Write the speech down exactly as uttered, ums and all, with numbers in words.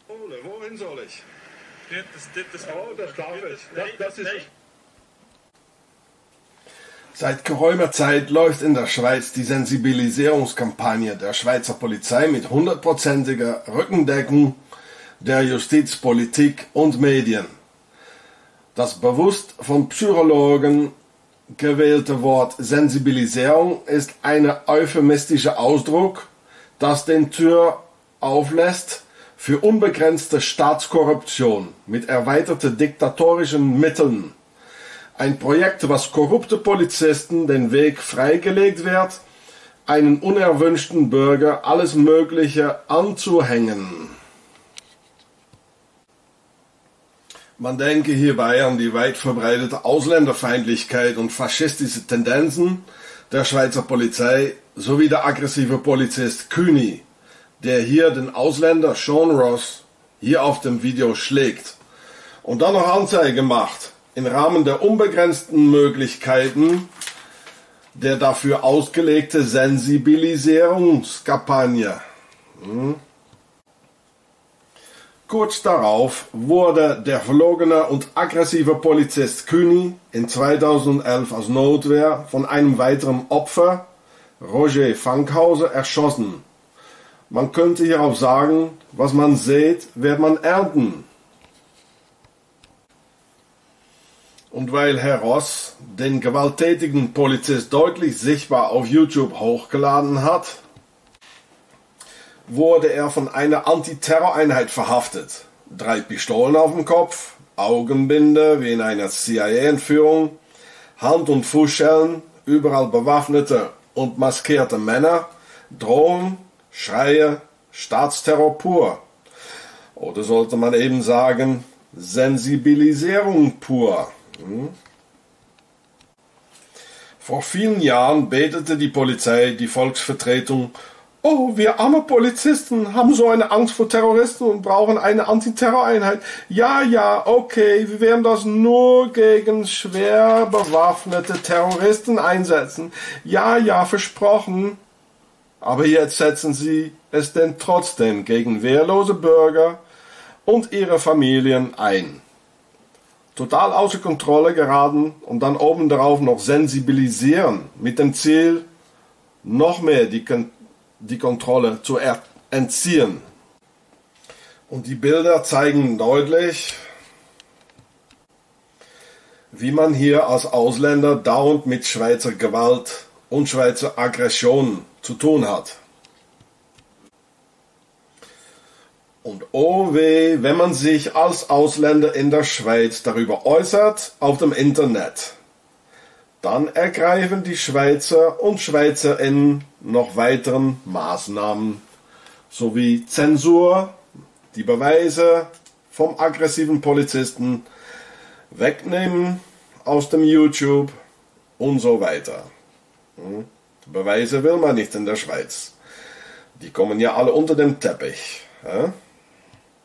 Ole, wohin soll ich? Das, das, das, oh, das darf ich. Das, das ist Seit geraumer Zeit läuft in der Schweiz die Sensibilisierungskampagne der Schweizer Polizei mit hundertprozentiger Rückendeckung der Justiz, Politik und Medien. Das bewusst von Psychologen gewählte Wort Sensibilisierung ist ein euphemistischer Ausdruck, das den Tür auflässt für unbegrenzte Staatskorruption mit erweiterten diktatorischen Mitteln. Ein Projekt, was korrupte Polizisten den Weg freigelegt wird, einen unerwünschten Bürger alles Mögliche anzuhängen. Man denke hierbei an die weit verbreitete Ausländerfeindlichkeit und faschistische Tendenzen der Schweizer Polizei sowie der aggressive Polizist Kühni, der hier den Ausländer Sean Ross hier auf dem Video schlägt und dann noch Anzeige macht im Rahmen der unbegrenzten Möglichkeiten der dafür ausgelegte Sensibilisierungskampagne. Hm. Kurz darauf wurde der verlogene und aggressive Polizist Kühni in zweitausendelf als Notwehr von einem weiteren Opfer, Roger Fankhauser, erschossen. Man könnte hierauf sagen, was man sät, wird man ernten. Und weil Herr Ross den gewalttätigen Polizist deutlich sichtbar auf YouTube hochgeladen hat, wurde er von einer Antiterroreinheit verhaftet. Drei Pistolen auf dem Kopf, Augenbinde wie in einer C I A-Entführung, Hand- und Fußschellen, überall bewaffnete und maskierte Männer, Drohungen, Schreie, Staatsterror pur. Oder sollte man eben sagen, Sensibilisierung pur. Hm? Vor vielen Jahren betete die Polizei die Volksvertretung: Oh, wir arme Polizisten haben so eine Angst vor Terroristen und brauchen eine Antiterroreinheit. Ja, ja, okay, wir werden das nur gegen schwer bewaffnete Terroristen einsetzen. Ja, ja, versprochen. Aber jetzt setzen sie es denn trotzdem gegen wehrlose Bürger und ihre Familien ein. Total außer Kontrolle geraten und dann obendarauf noch sensibilisieren mit dem Ziel, noch mehr die die Kontrolle zu entziehen. Und die Bilder zeigen deutlich, wie man hier als Ausländer dauernd mit Schweizer Gewalt und Schweizer Aggression zu tun hat. Und oh weh, wenn man sich als Ausländer in der Schweiz darüber äußert auf dem Internet. Dann ergreifen die Schweizer und Schweizerinnen noch weiteren Maßnahmen, sowie Zensur, die Beweise vom aggressiven Polizisten wegnehmen aus dem YouTube und so weiter. Hm? Beweise will man nicht in der Schweiz. Die kommen ja alle unter dem Teppich. Ja?